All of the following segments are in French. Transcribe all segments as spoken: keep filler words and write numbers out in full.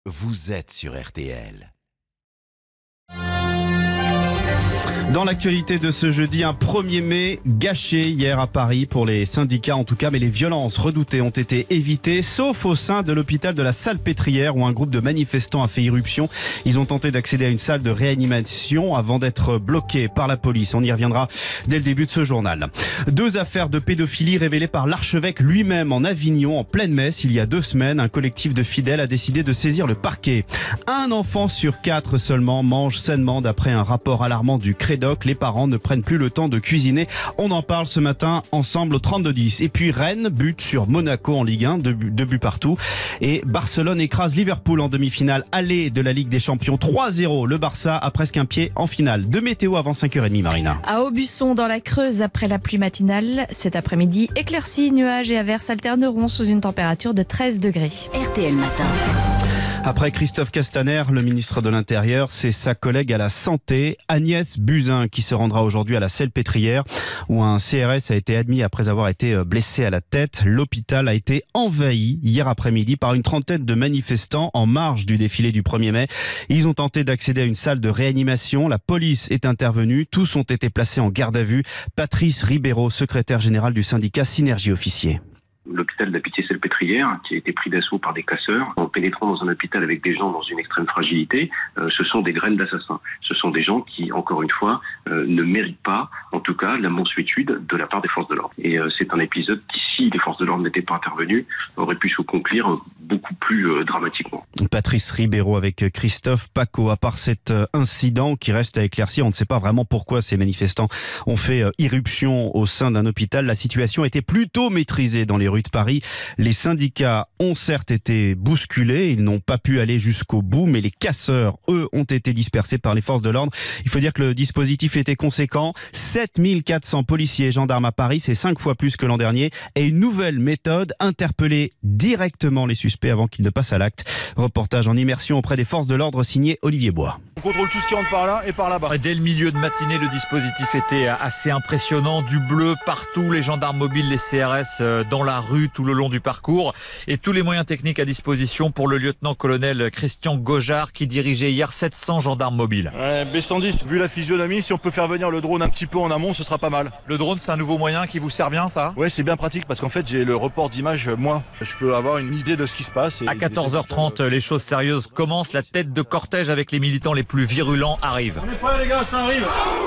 vous êtes sur R T L. Dans l'actualité de ce jeudi, un premier mai gâché hier à Paris pour les syndicats en tout cas, mais les violences redoutées ont été évitées, sauf au sein de l'hôpital de la Salpêtrière où un groupe de manifestants a fait irruption. Ils ont tenté d'accéder à une salle de réanimation avant d'être bloqués par la police. On y reviendra dès le début de ce journal. Deux affaires de pédophilie révélées par l'archevêque lui-même en Avignon en pleine messe il y a deux semaines. Un collectif de fidèles a décidé de saisir le parquet. Un enfant sur quatre seulement mange sainement d'après un rapport alarmant du Crédoc. Les parents ne prennent plus le temps de cuisiner. On en parle ce matin ensemble au trente-deux dix. Et puis Rennes bute sur Monaco en Ligue un, deux buts, deux buts partout. Et Barcelone écrase Liverpool en demi-finale aller de la Ligue des Champions trois zéro. Le Barça a presque un pied en finale. De météo avant cinq heures trente, Marina. À Aubusson, dans la Creuse, après la pluie matinale, cet après-midi, éclaircies, nuages et averses alterneront sous une température de treize degrés. R T L Matin. Après Christophe Castaner, le ministre de l'Intérieur, c'est sa collègue à la Santé, Agnès Buzyn, qui se rendra aujourd'hui à la Salpêtrière, où un C R S a été admis après avoir été blessé à la tête. L'hôpital a été envahi hier après-midi par une trentaine de manifestants en marge du défilé du premier mai. Ils ont tenté d'accéder à une salle de réanimation. La police est intervenue. Tous ont été placés en garde à vue. Patrice Ribeiro, secrétaire général du syndicat Synergie Officiers. L'hôpital de la Pitié-Salpêtrière, qui a été pris d'assaut par des casseurs, en pénétrant dans un hôpital avec des gens dans une extrême fragilité, euh, ce sont des graines d'assassins. Ce sont des gens qui, encore une fois, euh, ne méritent pas, en tout cas, la mansuétude de la part des forces de l'ordre. Et euh, c'est un épisode qui, si les forces de l'ordre n'étaient pas intervenues, aurait pu se conclure beaucoup plus euh, dramatiquement. Patrice Ribeiro avec Christophe Paco. À part cet incident qui reste à éclaircir, on ne sait pas vraiment pourquoi ces manifestants ont fait euh, irruption au sein d'un hôpital. La situation était plutôt maîtrisée dans les rues de Paris. Les syndicats ont certes été bousculés, ils n'ont pas pu aller jusqu'au bout, mais les casseurs, eux, ont été dispersés par les forces de l'ordre. Il faut dire que le dispositif était conséquent. sept mille quatre cents policiers et gendarmes à Paris, c'est cinq fois plus que l'an dernier. Et une nouvelle méthode, interpeller directement les suspects avant qu'ils ne passent à l'acte. Reportage en immersion auprès des forces de l'ordre signé Olivier Bois. On contrôle tout ce qui rentre par là et par là-bas. Dès le milieu de matinée, le dispositif était assez impressionnant. Du bleu partout, les gendarmes mobiles, les C R S dans la rue tout le long du parcours et tous les moyens techniques à disposition pour le lieutenant-colonel Christian Gojard qui dirigeait hier sept cents gendarmes mobiles. Ouais, B cent dix, vu la physionomie, si on peut faire venir le drone un petit peu en amont, ce sera pas mal. Le drone, c'est un nouveau moyen qui vous sert bien, ça ? Ouais, c'est bien pratique parce qu'en fait, j'ai le report d'image, moi. Je peux avoir une idée de ce qui se passe. Et à quatorze heures trente, les choses sérieuses commencent. La tête de cortège avec les militants les plus virulents arrive. On est prêts les gars, ça arrive.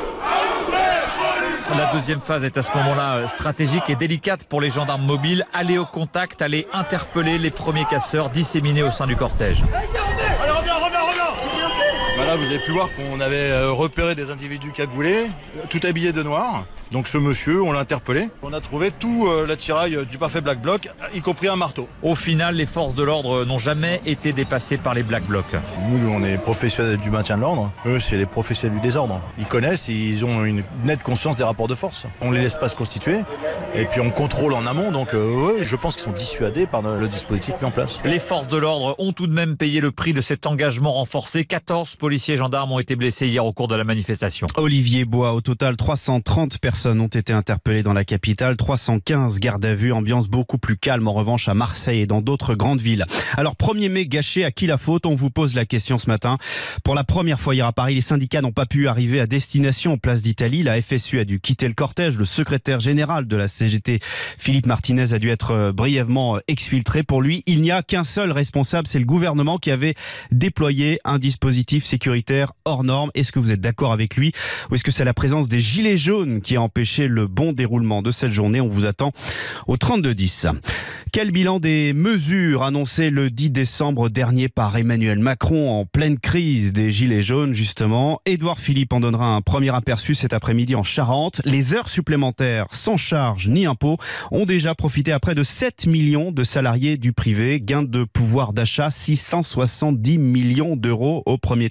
La deuxième phase est à ce moment-là stratégique et délicate pour les gendarmes mobiles. Aller au contact, aller interpeller les premiers casseurs disséminés au sein du cortège. Allez, reviens, reviens, reviens. Voilà, vous avez pu voir qu'on avait repéré des individus cagoulés, tout habillés de noir. Donc ce monsieur, on l'a interpellé. On a trouvé tout euh, l'attirail du parfait Black Bloc, y compris un marteau. Au final, les forces de l'ordre n'ont jamais été dépassées par les Black Blocs. Nous, on est professionnels du maintien de l'ordre. Eux, c'est les professionnels du désordre. Ils connaissent et ils ont une nette conscience des rapports de force. On les laisse pas se constituer. Et puis on contrôle en amont. Donc euh, ouais, je pense qu'ils sont dissuadés par le dispositif mis en place. Les forces de l'ordre ont tout de même payé le prix de cet engagement renforcé. quatorze policiers et gendarmes ont été blessés hier au cours de la manifestation. Olivier Bois, au total trois cent trente personnes ont été interpellées dans la capitale, trois cent quinze gardes à vue, ambiance beaucoup plus calme en revanche à Marseille et dans d'autres grandes villes. Alors premier mai gâché, à qui la faute? On vous pose la question ce matin. Pour la première fois hier à Paris, les syndicats n'ont pas pu arriver à destination, place d'Italie. La F S U a dû quitter le cortège. Le secrétaire général de la C G T, Philippe Martinez, a dû être brièvement exfiltré. Pour lui, il n'y a qu'un seul responsable, c'est le gouvernement qui avait déployé un dispositif sécuritaire hors norme. Est-ce que vous êtes d'accord avec lui ou est-ce que c'est la présence des gilets jaunes qui a empêché le bon déroulement de cette journée? On vous attend au trente-deux dix. Quel bilan des mesures annoncées le dix décembre dernier par Emmanuel Macron en pleine crise des gilets jaunes justement? Édouard Philippe en donnera un premier aperçu cet après-midi en Charente. Les heures supplémentaires sans charge ni impôt ont déjà profité à près de sept millions de salariés du privé. Gain de pouvoir d'achat six cent soixante-dix millions d'euros au premier trimestre.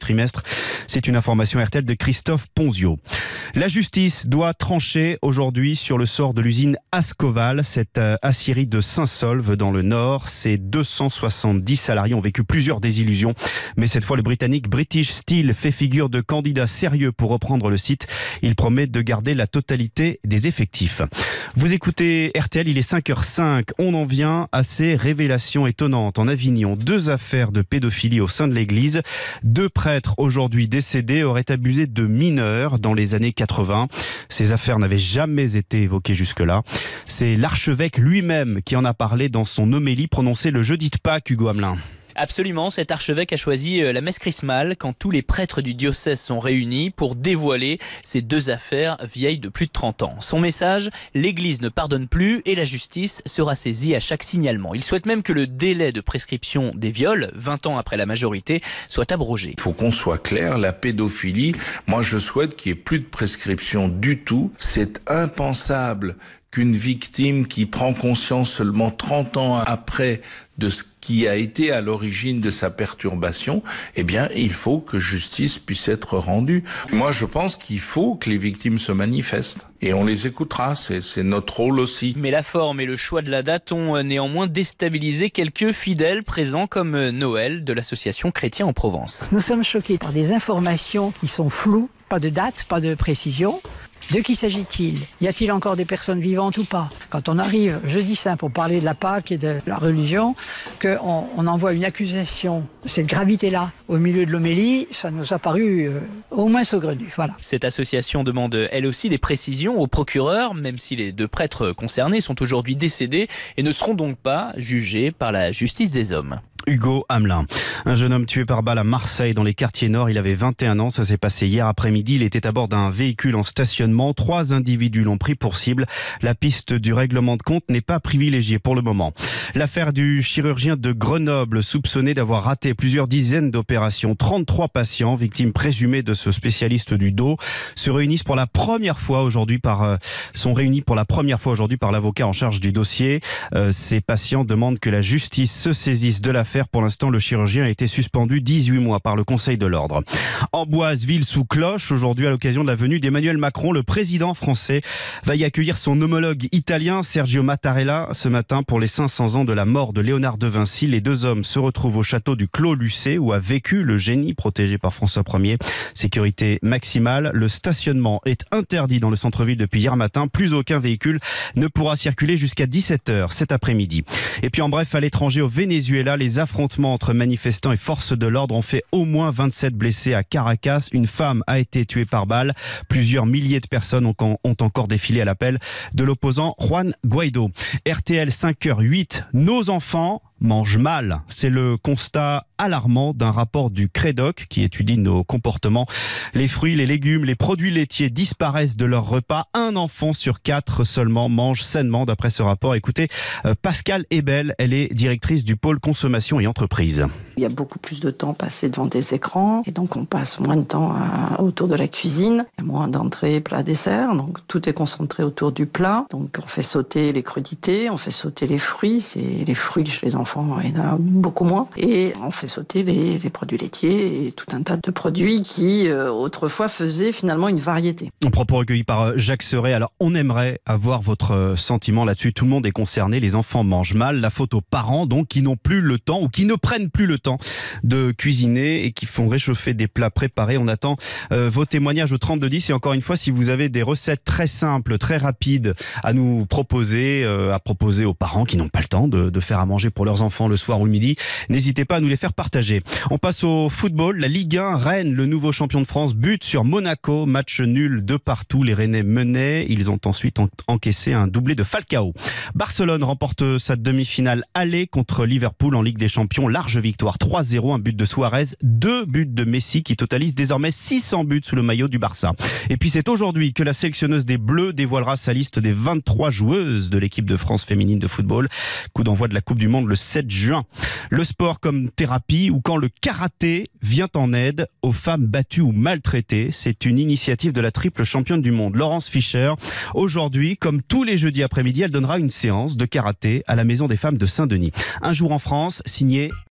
trimestre. C'est une information R T L de Christophe Ponzio. La justice doit trancher aujourd'hui sur le sort de l'usine Ascoval, cette aciérie de Saint-Saulve dans le Nord. Ses deux cent soixante-dix salariés ont vécu plusieurs désillusions. Mais cette fois, le Britannique British Steel fait figure de candidat sérieux pour reprendre le site. Il promet de garder la totalité des effectifs. Vous écoutez R T L, il est cinq heures cinq. On en vient à ces révélations étonnantes. En Avignon, deux affaires de pédophilie au sein de l'église. Deux prêtres aujourd'hui décédés auraient abusé de mineurs dans les années quatre-vingts. Ces affaires n'avaient jamais été évoquées jusque-là. C'est l'archevêque lui-même qui en a parlé dans son homélie prononcée le jeudi de Pâques, Hugo Hamelin. Absolument, cet archevêque a choisi la messe chrismale quand tous les prêtres du diocèse sont réunis pour dévoiler ces deux affaires vieilles de plus de trente ans. Son message, l'Église ne pardonne plus et la justice sera saisie à chaque signalement. Il souhaite même que le délai de prescription des viols, vingt ans après la majorité, soit abrogé. Il faut qu'on soit clair, la pédophilie, moi je souhaite qu'il n'y ait plus de prescription du tout. C'est impensable qu'une victime qui prend conscience seulement trente ans après de ce qui a été à l'origine de sa perturbation, eh bien, il faut que justice puisse être rendue. Moi, je pense qu'il faut que les victimes se manifestent. Et on les écoutera, c'est, c'est notre rôle aussi. Mais la forme et le choix de la date ont néanmoins déstabilisé quelques fidèles présents comme Noël de l'association Chrétien en Provence. Nous sommes choqués par des informations qui sont floues, pas de date, pas de précision. De qui s'agit-il? Y a-t-il encore des personnes vivantes ou pas? Quand on arrive jeudi saint pour parler de la Pâque et de la religion, qu'on on envoie une accusation de cette gravité-là au milieu de l'homélie, ça nous a paru euh, au moins saugrenu. Voilà. Cette association demande elle aussi des précisions au procureur, même si les deux prêtres concernés sont aujourd'hui décédés et ne seront donc pas jugés par la justice des hommes. Hugo Hamelin. Un jeune homme tué par balle à Marseille dans les quartiers nord. Il avait vingt et un ans. Ça s'est passé hier après-midi. Il était à bord d'un véhicule en stationnement. Trois individus l'ont pris pour cible. La piste du règlement de compte n'est pas privilégiée pour le moment. L'affaire du chirurgien de Grenoble soupçonné d'avoir raté plusieurs dizaines d'opérations. trente-trois patients, victimes présumées de ce spécialiste du dos, se réunissent pour la première fois aujourd'hui par, euh, sont réunis pour la première fois aujourd'hui par l'avocat en charge du dossier. Euh, ces patients demandent que la justice se saisisse de l'affaire. Pour l'instant, le chirurgien a été suspendu dix-huit mois par le Conseil de l'Ordre. Amboise, ville sous cloche. Aujourd'hui, à l'occasion de la venue d'Emmanuel Macron, le président français va y accueillir son homologue italien, Sergio Mattarella, ce matin pour les cinq cents ans de la mort de Léonard de Vinci. Les deux hommes se retrouvent au château du Clos Lucé, où a vécu le génie protégé par François Ier. Sécurité maximale. Le stationnement est interdit dans le centre-ville depuis hier matin. Plus aucun véhicule ne pourra circuler jusqu'à dix-sept heures cet après-midi. Et puis en bref, à l'étranger, au Venezuela, les affrontements entre manifestants et forces de l'ordre ont fait au moins vingt-sept blessés à Caracas. Une femme a été tuée par balle. Plusieurs milliers de personnes ont, ont encore défilé à l'appel de l'opposant Juan Guaido. R T L cinq heures huit, nos enfants mangent mal. C'est le constat alarmant d'un rapport du Crédoc qui étudie nos comportements. Les fruits, les légumes, les produits laitiers disparaissent de leur repas. Un enfant sur quatre seulement mange sainement d'après ce rapport. Écoutez, Pascale Ebel, elle est directrice du pôle consommation et entreprise. Il y a beaucoup plus de temps passé devant des écrans et donc on passe moins de temps à, autour de la cuisine. Il y a moins d'entrées, plats, desserts. Donc tout est concentré autour du plat. Donc on fait sauter les crudités, on fait sauter les fruits. C'est les fruits chez les enfants. Il y en a beaucoup moins. Et on fait sauter les, les produits laitiers et tout un tas de produits qui, euh, autrefois, faisaient finalement une variété. Un propos recueilli par Jacques Seret. Alors, on aimerait avoir votre sentiment là-dessus. Tout le monde est concerné. Les enfants mangent mal. La faute aux parents, donc, qui n'ont plus le temps ou qui ne prennent plus le temps de cuisiner et qui font réchauffer des plats préparés. On attend euh, vos témoignages au trente-deux dix. Et encore une fois, si vous avez des recettes très simples, très rapides à nous proposer, euh, à proposer aux parents qui n'ont pas le temps de, de faire à manger pour leurs enfants le soir ou le midi, n'hésitez pas à nous les faire partager. On passe au football. La Ligue un, Rennes, le nouveau champion de France, bute sur Monaco. Match nul de partout. Les Rennais menaient. Ils ont ensuite en- encaissé un doublé de Falcao. Barcelone remporte sa demi-finale aller contre Liverpool en Ligue des Champions. Large victoire trois zéro. Un but de Suarez, deux buts de Messi qui totalise désormais six cents buts sous le maillot du Barça. Et puis c'est aujourd'hui que la sélectionneuse des Bleus dévoilera sa liste des vingt-trois joueuses de l'équipe de France féminine de football. Coup d'envoi de la Coupe du Monde le sept juin. Le sport comme thérapie ou quand le karaté vient en aide aux femmes battues ou maltraitées. C'est une initiative de la triple championne du monde, Laurence Fischer. Aujourd'hui, comme tous les jeudis après-midi, elle donnera une séance de karaté à la Maison des femmes de Saint-Denis. Un jour en France, signé